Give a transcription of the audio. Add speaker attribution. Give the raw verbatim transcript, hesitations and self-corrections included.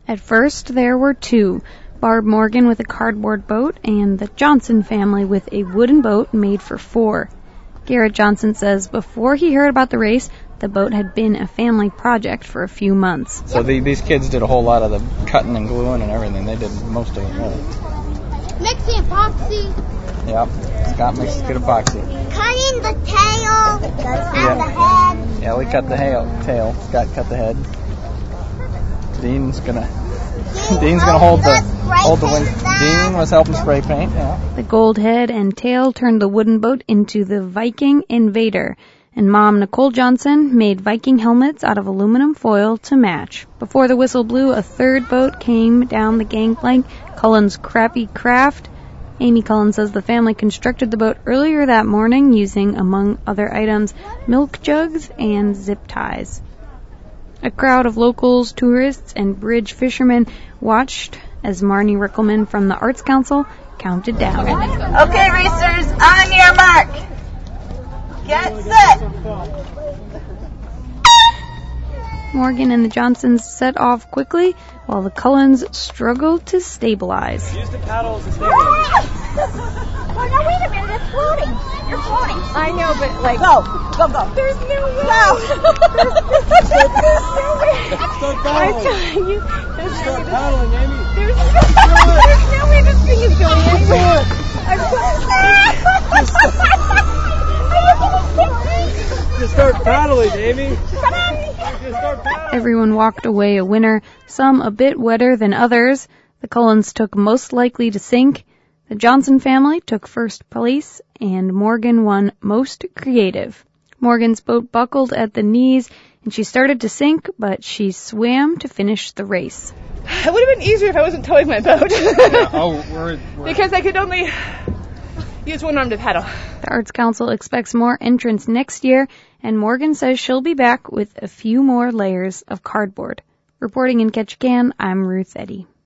Speaker 1: At first, there were two, Barb Morgan with a cardboard boat and the Johnson family with a wooden boat made for four. Garrett Johnson says before he heard about the race, the boat had been a family project for a few months.
Speaker 2: So the, these kids did a whole lot of the cutting and gluing and everything. They did most of it, really.
Speaker 3: Mixing epoxy.
Speaker 2: Yep, Scott mixed good epoxy.
Speaker 3: Cutting the tail and
Speaker 2: yeah.
Speaker 3: the head.
Speaker 2: Yeah, we cut the hail, tail. Scott cut the head. Dean's gonna Dean Dean's gonna hold the hold the wing. Dean was helping spray paint. Yeah.
Speaker 1: The gold head and tail turned the wooden boat into the Viking Invader, and Mom Nicole Johnson made Viking helmets out of aluminum foil to match. Before the whistle blew, a third boat came down the gangplank, Cullen's Crappy Craft. Amy Cullen says the family constructed the boat earlier that morning using, among other items, milk jugs and zip ties. A crowd of locals, tourists, and bridge fishermen watched as Marnie Rickelman from the Arts Council counted down.
Speaker 4: Okay, racers, on your mark. Get set.
Speaker 1: Morgan and the Johnsons set off quickly while the Cullens struggled to stabilize.
Speaker 5: Use the paddles to stabilize.
Speaker 3: Oh, no, wait a minute, it's floating. You're floating.
Speaker 4: I know, but like... Go, go, go.
Speaker 3: There's no way.
Speaker 4: Go.
Speaker 3: There's no way.
Speaker 5: Start
Speaker 4: I'm
Speaker 5: paddling.
Speaker 4: telling you. There's
Speaker 5: Start
Speaker 4: no,
Speaker 5: paddling, Amy.
Speaker 4: there's, there's no way this thing is going anywhere. I'm
Speaker 5: Just start paddling, Amy. Just start paddling.
Speaker 1: Everyone walked away a winner, some a bit wetter than others. The Cullens took most likely to sink. The Johnson family took first place, and Morgan won most creative. Morgan's boat buckled at the knees, and she started to sink, but she swam to finish the race.
Speaker 4: It would have been easier if I wasn't towing my boat.
Speaker 2: Yeah, oh, we're, we're
Speaker 4: Because I could only use one arm to paddle.
Speaker 1: The Arts Council expects more entrants next year, and Morgan says she'll be back with a few more layers of cardboard. Reporting in Ketchikan, I'm Ruth Eddy.